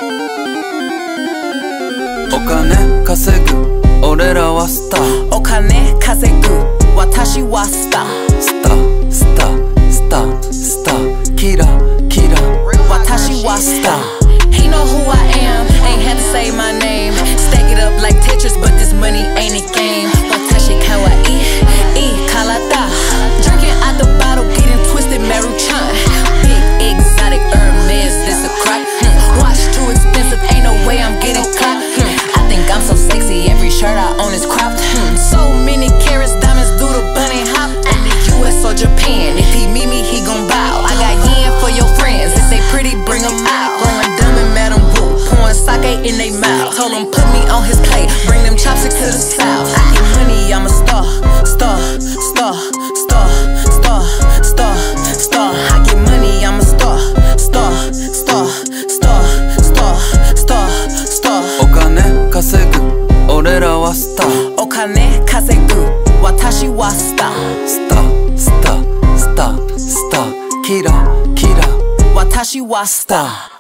お金稼ぐ俺らはスター。 お金稼ぐ私はスター。 スタースタースタースターキラキラ私はスター。He know who I am, ain't had to say my name. Stack it up like Tetris, but this money ain't a game. Watashi kawaii, kalata. Drinking out the bottle, getting twisted, Maruchan. Big exotic Hermes, this a crop. Watch too expensive, ain't no way I'm getting caught. I think I'm so sexy, every shirt I own is cropped. So many carats, diamonds do the bunny hop. In the US or Japan, if he meet me, he gon' bow. I got yen for your friends, if they pretty, bring them out. Sake in they mouth. Told him put me on his plate, bring them chopsticks to the south. I get money, I'm a star, star, star, star, star, star, star. I get money, I'm a star, star, star, star, star, star, star. お金稼ぐ俺らはスター。 お金稼ぐ私はスター。 スタースタースタースターキラキラ私はスター。